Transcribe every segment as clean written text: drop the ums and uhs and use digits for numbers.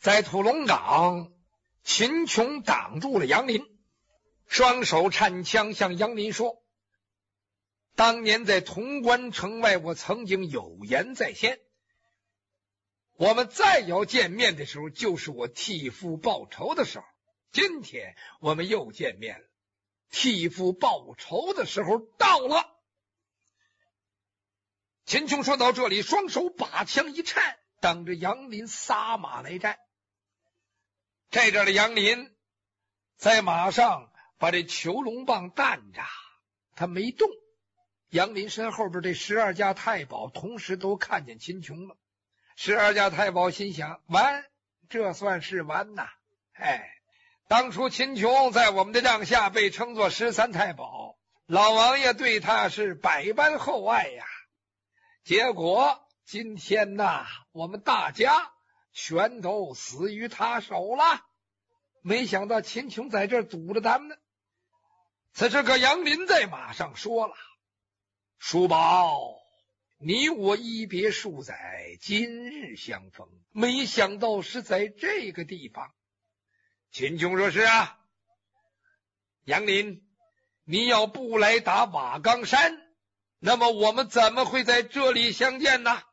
在屠龙岗，秦琼挡住了杨林，双手颤枪向杨林说：当年在潼关城外，我曾经有言在先，我们再要见面的时候，就是我替父报仇的时候。今天我们又见面了，替父报仇的时候到了。秦琼说到这里，双手把枪一颤，等着杨林撒马来战。这阵的杨林在马上把这囚龙棒担着，他没动。杨林身后边这12家太保同时都看见秦琼了。12家太保心想：完，这算是完呐！当初秦琼在我们的帐下被称作13太保，老王爷对他是百般厚爱呀。结果今天呐，我们大家全都死于他手了。没想到秦琼在这儿堵着咱们呢。此时个杨林在马上说了：叔宝，你我一别数载，今日相逢，没想到是在这个地方。秦琼说：是啊。杨林，你要不来打瓦岗山，那么我们怎么会在这里相见呢？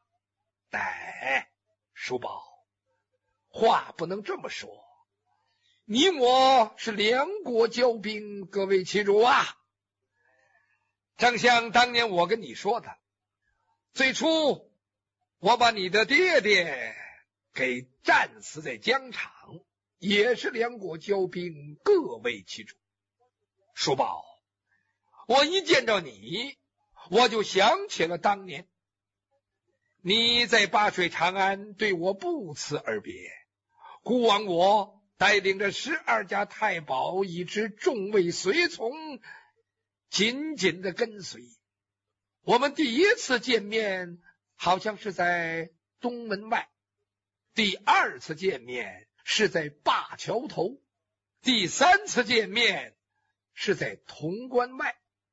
叔宝，话不能这么说，你我是两国交兵，各为其主啊。正像当年我跟你说的，最初我把你的爹爹给战死在疆场，也是两国交兵，各为其主。叔宝，我一见着你，我就想起了当年你在灞水长安对我不辞而别，孤王我带领着12家太保以及众位随从紧紧的跟随。我们第一次见面好像是在东门外，第2次见面是在灞桥头，第3次见面是在潼关外。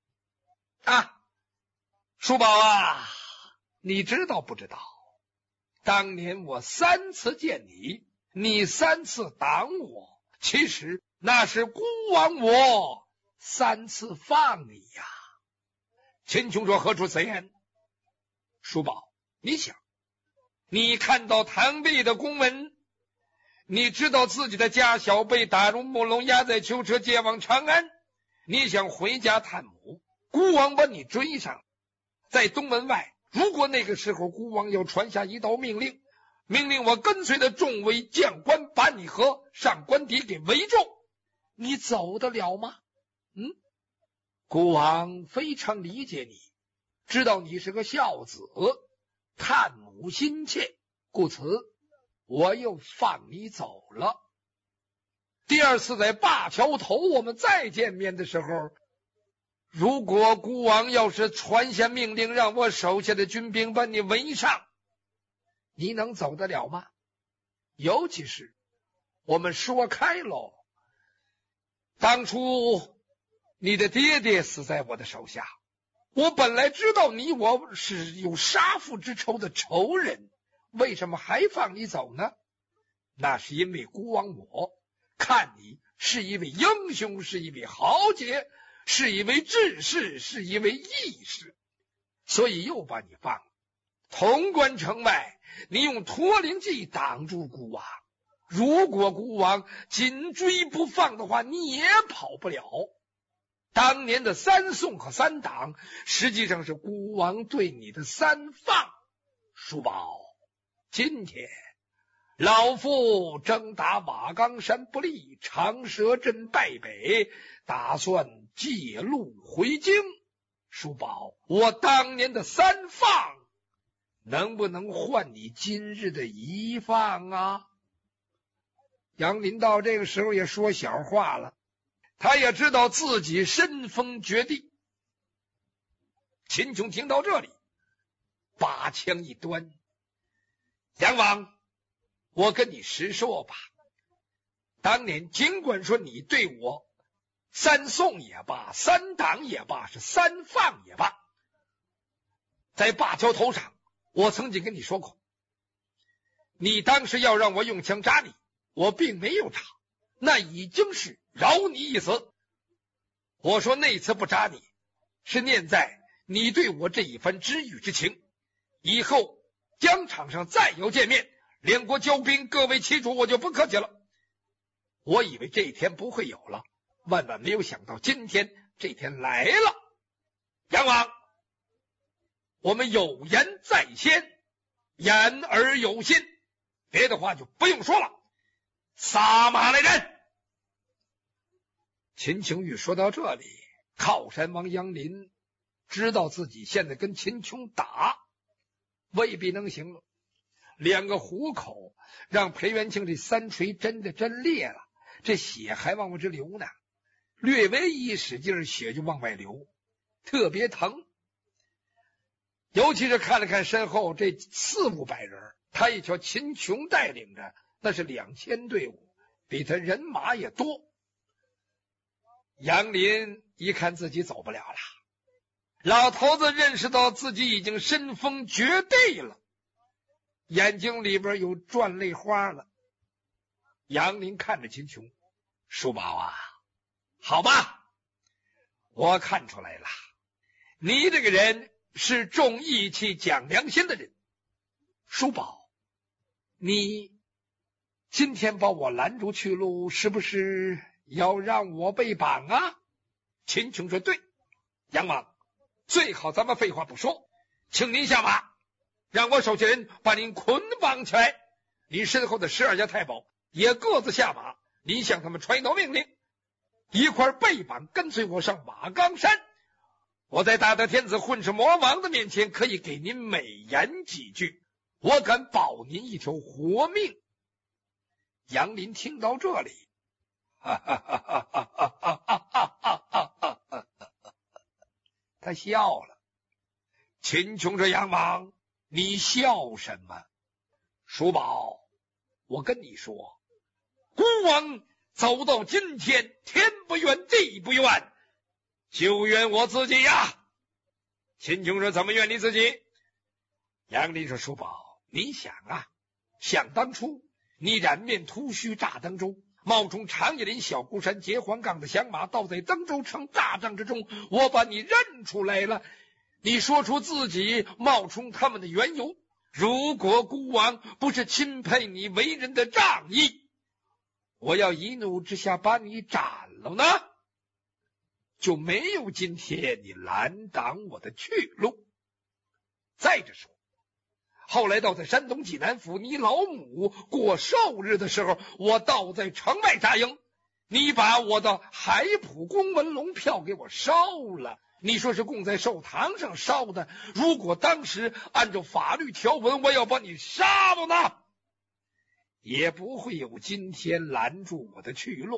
叔宝啊，你知道不知道，当年我3次见你，你3次挡我，其实那是孤王我3次放你呀。秦琼说：何出此言？叔宝，你想，你看到唐备的公文，你知道自己的家小被打入木笼，押在囚车接往长安，你想回家探母，孤王把你追上，在东门外，如果那个时候孤王要传下一道命令，命令我跟随的众位将官把你和上官邸给围住，你走得了吗？孤王非常理解你，知道你是个孝子，探母心切，故此我又放你走了。第2次在灞桥头我们再见面的时候，如果孤王要是传下命令让我手下的军兵把你围上，你能走得了吗？尤其是我们说开喽，当初你的爹爹死在我的手下，我本来知道你我是有杀父之仇的仇人，为什么还放你走呢？那是因为孤王我看你是一位英雄，是一位豪杰，是一位志士，是一位义士，所以又把你放了。潼关城外，你用驼铃计挡住孤王，如果孤王紧追不放的话，你也跑不了。当年的3送和3挡，实际上是孤王对你的3放。叔宝，今天老夫征打瓦岗山不利，长蛇阵败北，打算借路回京。叔宝，我当年的3放能不能换你今日的1放啊？杨林到这个时候也说小话了，他也知道自己身封绝地。秦琼听到这里，把枪一端：杨王，我跟你实说吧，当年尽管说你对我3送也罢，3挡也罢，是3放也罢，在灞桥头上我曾经跟你说过，你当时要让我用枪扎你， 我并没有查，那已经是饶你一死。我说那次不查你，是念在你对我这一番知遇之情，以后疆场上再有见面，两国交兵，各为其主，我就不客气了。我以为这一天不会有了，万万没有想到今天这天来了。杨王，我们有言在先，言而有信，别的话就不用说了。撒马来人！秦琼玉说到这里，靠山王杨林知道自己现在跟秦琼打未必能行了，两个虎口让裴元庆这三锤真的真裂了，这血还往外直流呢，略微一使劲，血就往外流，特别疼。尤其是看了看身后这400-500人，他一瞧秦琼带领着那是2000队伍，比他人马也多。杨林一看自己走不了了，老头子认识到自己已经身逢绝地了，眼睛里边有转泪花了。杨林看着秦琼，叔宝啊，好吧，我看出来了，你这个人是重义气讲良心的人。叔宝，你今天把我拦住去路，是不是要让我被绑啊？秦琼说对。杨王，最好咱们废话不说，请您下马，让我手下人把您捆绑起来。您身后的12家太保也各自下马，您向他们传一道命令，一块被绑跟随我上马岗山。我在大德天子混世魔王的面前可以给您美言几句，我敢保您一条活命。杨林听到这里，他笑了。秦琼说：“杨王，你笑什么？叔宝，我跟你说，孤王走到今天，天不怨地不怨，就怨我自己呀。”秦琼说：“怎么怨你自己？”杨林说：“叔宝，你想啊，想当初你染面秃须炸登州，冒充长叶林小孤山结黄杠的响马，倒在登州城大帐之中，我把你认出来了，你说出自己冒充他们的缘由。如果孤王不是钦佩你为人的仗义，我要一怒之下把你斩了呢，就没有今天你拦挡我的去路。再者说，后来到在山东济南府，你老母过寿日的时候，我倒在城外扎营，你把我的海浦公文龙票给我烧了，你说是供在寿堂上烧的，如果当时按照法律条文我要把你杀了呢，也不会有今天拦住我的去路。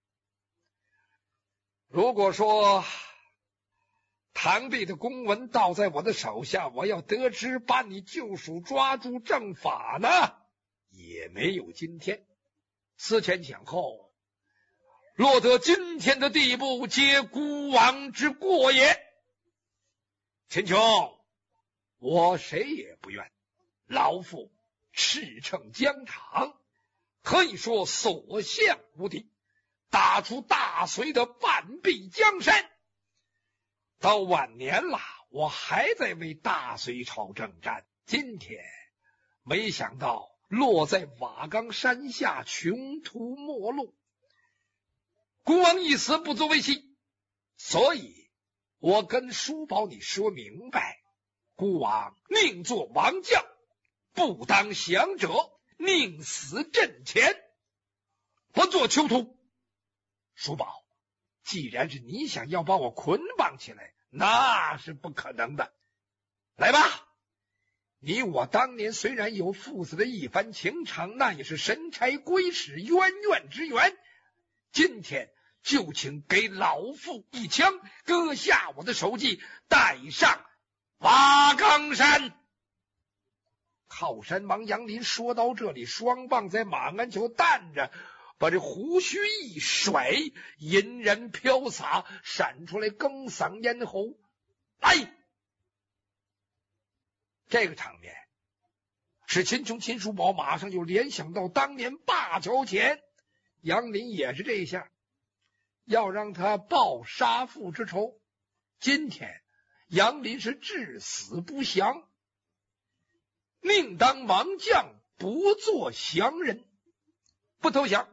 如果说唐弼的公文倒在我的手下，我要得知把你救赎抓住正法呢，也没有今天。思前想后，落得今天的地步，皆孤王之过也。秦琼，我谁也不怨，老夫驰骋疆场，可以说所向无敌，打出大隋的半壁江山。到晚年了，我还在为大隋朝征战，今天没想到落在瓦岗山下，穷途末路。孤王一死不足为奇，所以我跟叔宝你说明白，孤王宁做王将，不当降者，宁死阵前，不做囚徒。叔宝，既然是你想要把我捆绑起来，那是不可能的。来吧，你我当年虽然有父子的一番情长，那也是神差归使，渊源之源。今天就请给老夫一枪，割下我的首级，带上瓦岗山。靠山王杨林说到这里，双棒在马鞍球弹着，把这胡须一甩，银然飘洒，闪出来更嗓咽喉。来，这个场面使秦琼、秦叔宝马上就联想到当年灞桥前杨林也是这一下，要让他报杀父之仇。今天杨林是至死不降，宁当王将，不做降人，不投降。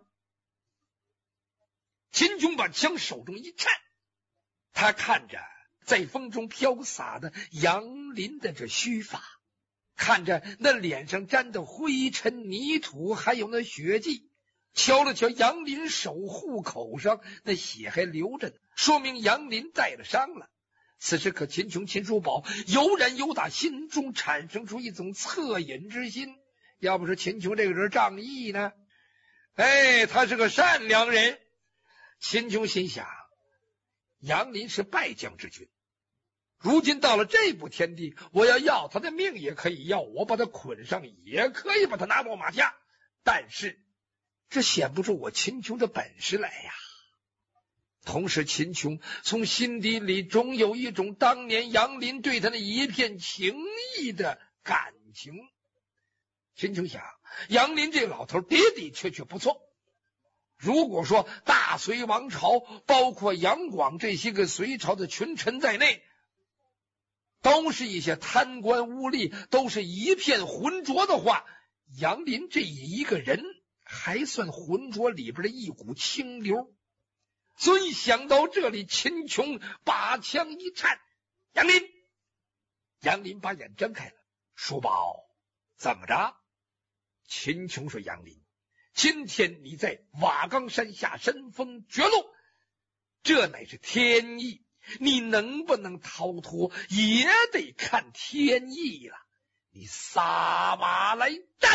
秦琼把枪手中一颤，他看着在风中飘洒的杨林的这须发，看着那脸上沾的灰尘泥土还有那血迹，瞧了瞧杨林手户口上那血还流着呢，说明杨林带了伤了。此时可秦琼、秦叔宝油然有打心中产生出一种恻隐之心，要不是秦琼这个人仗义呢，他是个善良人。秦琼心想，杨林是败将之君，如今到了这步天地，我要他的命也可以要，我把他捆上也可以把他拿到马下，但是这显不出我秦琼的本事来呀。同时秦琼从心底里总有一种当年杨林对他的一片情谊的感情。秦琼想，杨林这个老头的的确确不错，如果说大隋王朝包括杨广这些个隋朝的群臣在内都是一些贪官污吏，都是一片浑浊的话，杨林这一个人还算浑浊里边的一股清流。所以想到这里，秦琼把枪一颤，杨林把眼睁开了，叔宝怎么着？秦琼说，杨林，今天你在瓦岗山下身逢绝路，这乃是天意，你能不能逃脱也得看天意了，你撒马来战。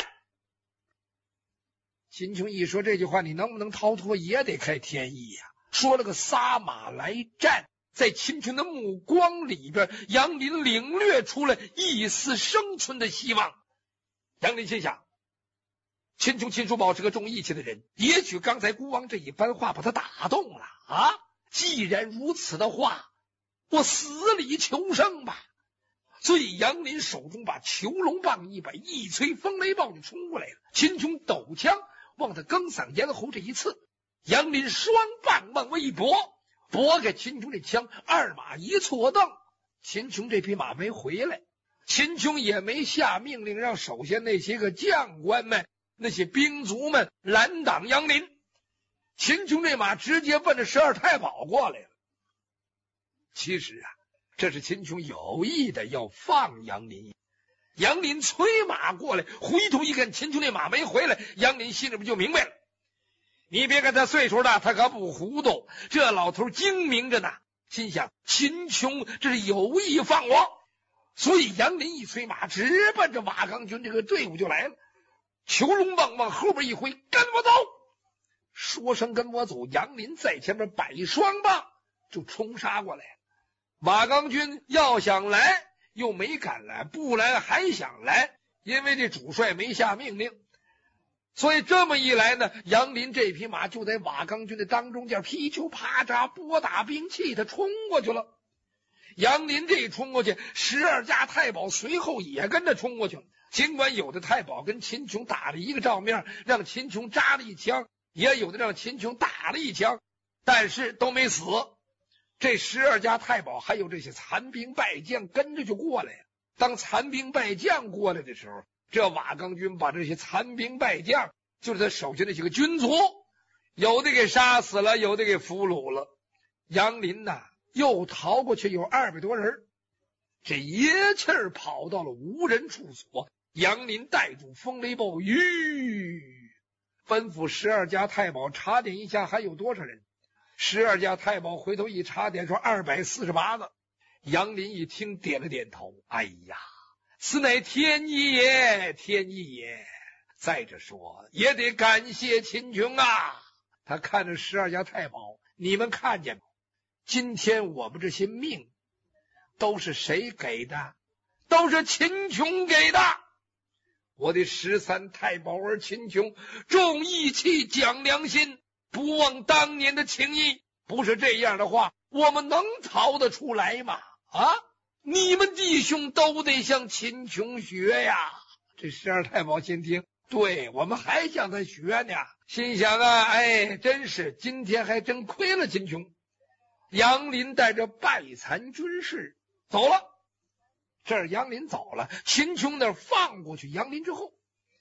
秦琼一说这句话，你能不能逃脱也得看天意呀，说了个撒马来战，在秦琼的目光里边，杨林领略出了一丝生存的希望。杨林心想，秦琼、秦叔宝是个重义气的人，也许刚才孤王这一番话把他打动了啊！既然如此的话，我死里求生吧。所以杨林手中把囚龙棒一摆，一催风雷暴就冲过来了。秦琼抖枪往他更嗓咽喉这一刺，杨林双棒往外一拨，拨开秦琼这枪，二马一错蹬，秦琼这匹马没回来。秦琼也没下命令让手下那些个将官们、那些兵卒们拦挡杨林，秦琼这马直接奔着12太保过来了。其实啊，这是秦琼有意的要放杨林。杨林催马过来，回头一看秦琼那马没回来，杨林心里边就明白了，你别看他岁数大，他可不糊涂，这老头精明着呢。心想秦琼这是有意放我，所以杨林一催马，直奔着瓦岗军这个队伍就来了。囚龙棒往后边一挥，跟我走！说声跟我走，杨林在前面摆双棒就冲杀过来了。瓦岗军要想来又没敢来，不来还想来，因为这主帅没下命令，所以这么一来呢，杨林这匹马就在瓦岗军的当中间噼啾啪嚓拨打兵器，他冲过去了。杨林这一冲过去，12家太保随后也跟着冲过去了。尽管有的太保跟秦琼打了一个照面，让秦琼扎了一枪，也有的让秦琼打了一枪，但是都没死。这12家太保还有这些残兵败将跟着就过来了。当残兵败将过来的时候，这瓦岗军把这些残兵败将，就是他手下那些个军卒，有的给杀死了，有的给俘虏了。杨林呐，又逃过去有200多人，这一气儿跑到了无人处所。杨林带住风雷暴雨，吩咐12家太保查点一下还有多少人。12家太保回头一查点，说248个。杨林一听点了点头，哎呀，此乃天意也，天意也。再者说也得感谢秦琼啊。他看着12家太保，你们看见吗？今天我们这些命都是谁给的？都是秦琼给的。我的13太保儿秦琼重义气，讲良心，不忘当年的情谊，不是这样的话，我们能逃得出来吗？啊，你们弟兄都得向秦琼学呀。 这十二太保心听，对，我们还向他学呢，心想啊，哎，真是今天还真亏了秦琼。杨林带着败残军士走了，这儿杨林走了，秦琼那儿放过去杨林之后，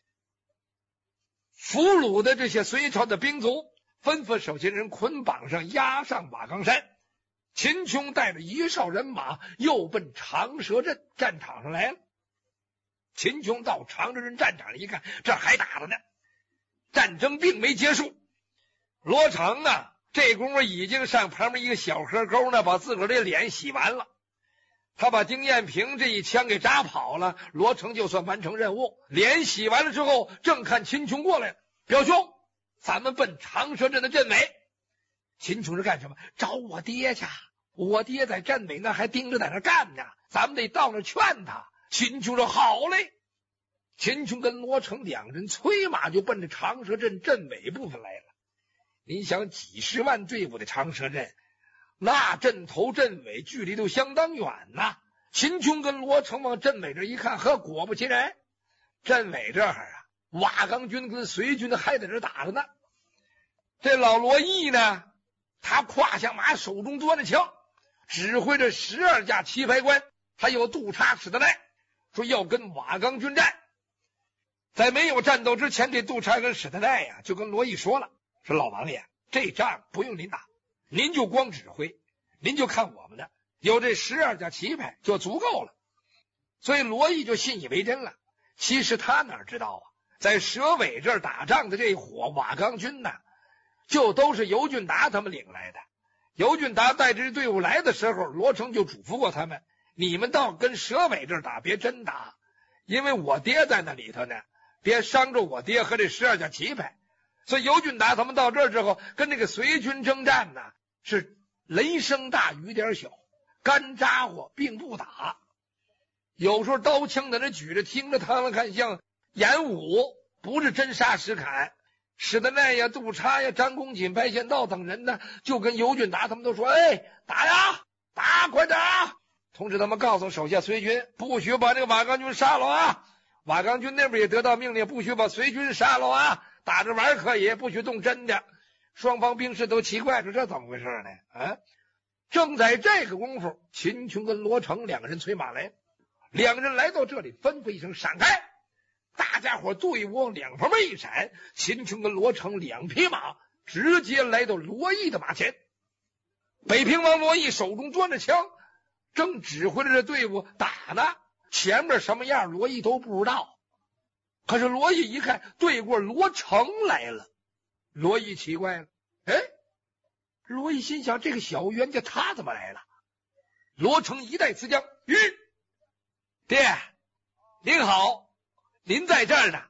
俘虏的这些隋朝的兵卒吩咐手下人捆绑上，押上瓦岗山。秦琼带着1哨人马又奔长蛇阵战场上来了。秦琼到长蛇阵战场上一看，这还打着呢，战争并没结束。罗成啊，这功夫已经上旁边一个小河沟呢，把自个儿的脸洗完了。他把丁彦平这一枪给扎跑了，罗成就算完成任务。脸洗完了之后，正看秦琼过来了，表兄，咱们奔长蛇阵的阵尾。秦琼是干什么？找我爹去，我爹在阵尾那还盯着在那干呢，咱们得到那劝他。秦琼说好嘞。秦琼跟罗成两人催马就奔着长蛇阵阵尾部分来了。您想几十万队伍的长蛇阵，那阵头阵尾距离都相当远呐。秦琼跟罗成往阵尾这一看，呵，果不其然，阵尾这儿啊，瓦岗军跟隋军还在这打着呢。这老罗毅呢，他胯下马，手中端着枪，指挥着12架棋牌官，还有杜叉、史德赖，说要跟瓦岗军战。在没有战斗之前，这杜叉跟史德赖呀，就跟罗毅说了，说老王爷，这仗不用您打，您就光指挥，您就看我们的，有这12架棋牌就足够了。所以罗毅就信以为真了。其实他哪知道啊，在蛇尾这儿打仗的这伙瓦岗军呢，就都是尤俊达他们领来的。尤俊达带着队伍来的时候，罗成就嘱咐过他们，你们到跟蛇尾这儿打，别真打，因为我爹在那里头呢，别伤着我爹和这12架棋牌。所以尤俊达他们到这儿之后，跟这个隋军征战呢，是雷声大雨点小，干扎火并不打。有时候刀枪在那举着，听着他们看像演武，不是真杀实砍。史德赖呀、杜叉呀、张公瑾、白贤道等人呢，就跟尤俊达他们都说，哎，打呀，打，快打！同时他们告诉手下隋军，不许把这个瓦岗军杀了啊！瓦岗军那边也得到命令，不许把隋军杀了啊！打着玩可以，不许动真的。双方兵士都奇怪，说这怎么回事呢？啊！正在这个功夫，秦琼跟罗成两个人催马来，两个人来到这里，吩咐一声闪开，大家伙队伍往两旁边一闪，秦琼跟罗成两匹马直接来到罗毅的马前。北平王罗毅手中端着枪，正指挥着这队伍打呢，前面什么样罗毅都不知道。可是罗毅一看对过罗成来了，罗毅奇怪了，哎，罗毅心想这个小冤家他怎么来了？罗成一带刺将，爹您好，您在这儿呢？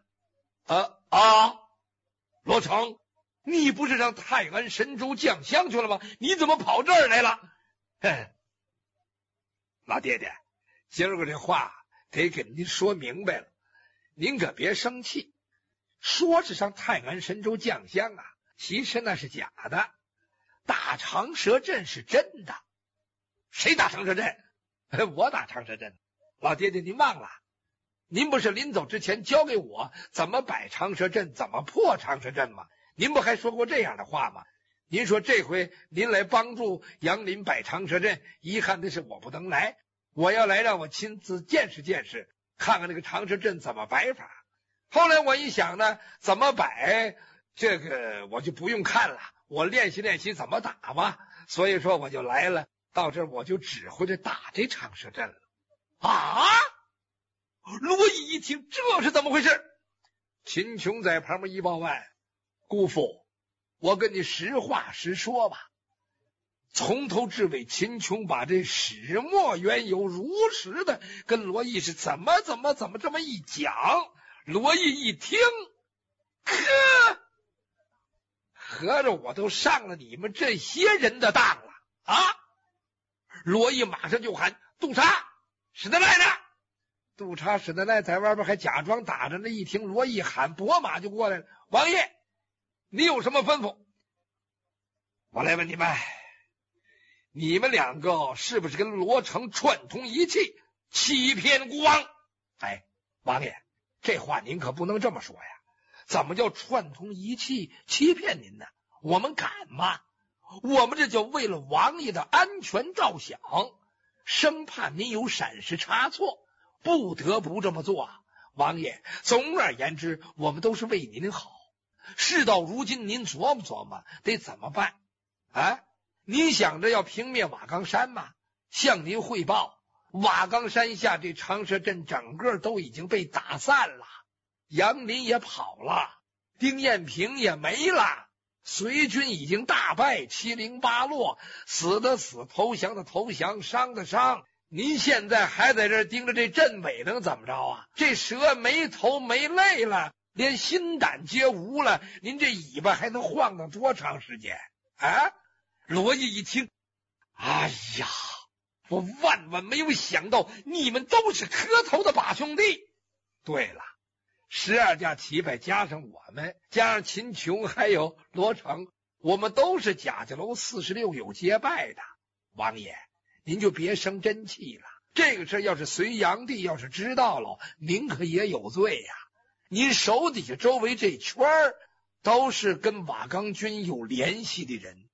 罗成，你不是让泰安神州降香去了吗？你怎么跑这儿来了？老爹爹，今儿个这话得跟您说明白了，您可别生气。说是上泰安神州降香啊，其实那是假的，打长蛇阵是真的。谁打长蛇阵？我打长蛇阵。老爹爹您忘了，您不是临走之前教给我怎么摆长蛇阵，怎么破长蛇阵吗？您不还说过这样的话吗？您说这回您来帮助杨林摆长蛇阵，遗憾的是我不能来，我要来让我亲自见识见识，看看这个长蛇阵怎么摆法。后来我一想呢，怎么摆这个我就不用看了，我练习练习怎么打嘛，所以说我就来了，到这儿我就指挥着打这长蛇阵了。啊！罗毅一听，这是怎么回事？秦琼在旁边一报案，姑父，我跟你实话实说吧。从头至尾，秦琼把这始末缘由如实的跟罗毅是怎么这么一讲。罗毅一听，合着我都上了你们这些人的当了啊！罗毅马上就喊杜叉、史德赖呢？杜叉、史德赖在外边还假装打着呢，一听罗毅喊，拨马就过来了。王爷，你有什么吩咐？我来问你们，你们两个是不是跟罗成串通一气，欺骗孤王？哎，王爷， 这话您可不能这么说呀！怎么叫串通一气欺骗您呢？我们敢吗？我们这就为了王爷的安全着想，生怕您有闪失差错，不得不这么做啊！王爷，总而言之，我们都是为您好。事到如今，您琢磨琢磨，得怎么办？啊，您想着要平灭瓦岗山吗？向您汇报，瓦岗山下这长蛇阵整个都已经被打散了，杨林也跑了，丁彦平也没了，隋军已经大败，七零八落，死的死，投降的投降，伤的伤。您现在还在这盯着这阵尾能怎么着啊？这蛇没头没肋了，连心胆皆无了，您这尾巴还能晃荡多长时间啊？罗毅一听，哎呀，我万万没有想到你们都是磕头的把兄弟。对了，12家齐败加上我们，加上秦琼还有罗成，我们都是贾家楼46有结拜的。王爷，您就别生真气了，这个事要是隋炀帝要是知道了，您可也有罪呀。您手底下周围这圈都是跟瓦岗军有联系的人。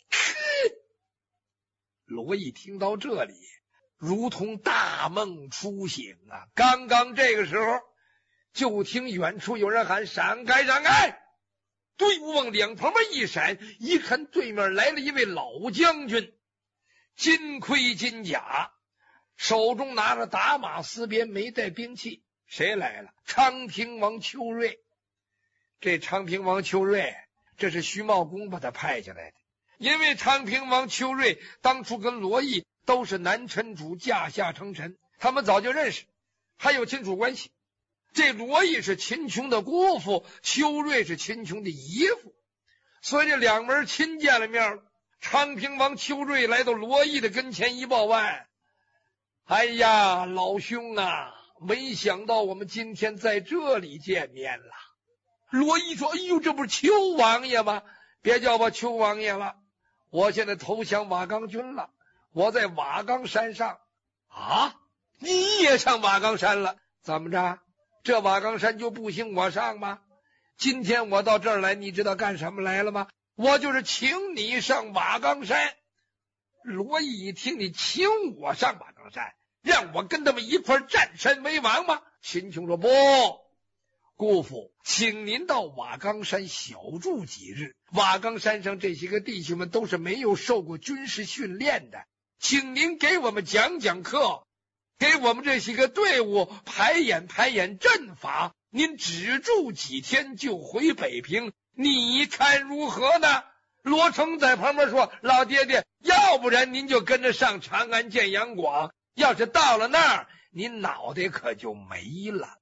罗毅听到这里如同大梦初醒啊！刚刚这个时候，就听远处有人喊：闪开闪开！队伍往两旁边一闪，一看对面来了一位老将军，金盔金甲，手中拿着打马丝鞭，没带兵器。谁来了？昌平王邱瑞。这昌平王邱瑞，这是徐茂公把他派下来的。因为昌平王邱瑞当初跟罗毅都是南陈主驾下称臣，他们早就认识，还有亲属关系。这罗毅是秦琼的姑父，邱瑞是秦琼的姨父，所以这两门亲见了面了。昌平王邱瑞来到罗毅的跟前一报案：哎呀，老兄啊，没想到我们今天在这里见面了。罗毅说：哎呦，这不是邱王爷吗？别叫我邱王爷了，我现在投降瓦岗军了，我在瓦岗山上。啊，你也上瓦岗山了？怎么着？这瓦岗山就不行我上吗？今天我到这儿来，你知道干什么来了吗？我就是请你上瓦岗山。罗毅一听，你请我上瓦岗山，让我跟他们一块占山为王吗？秦琼说：不，姑父，请您到瓦岗山小住几日。瓦岗山上这些个弟兄们都是没有受过军事训练的，请您给我们讲讲课，给我们这些个队伍排演排演阵法。您只住几天就回北平，你看如何呢？罗成在旁边说：老爹爹，要不然您就跟着上长安见杨广，要是到了那儿，您脑袋可就没了。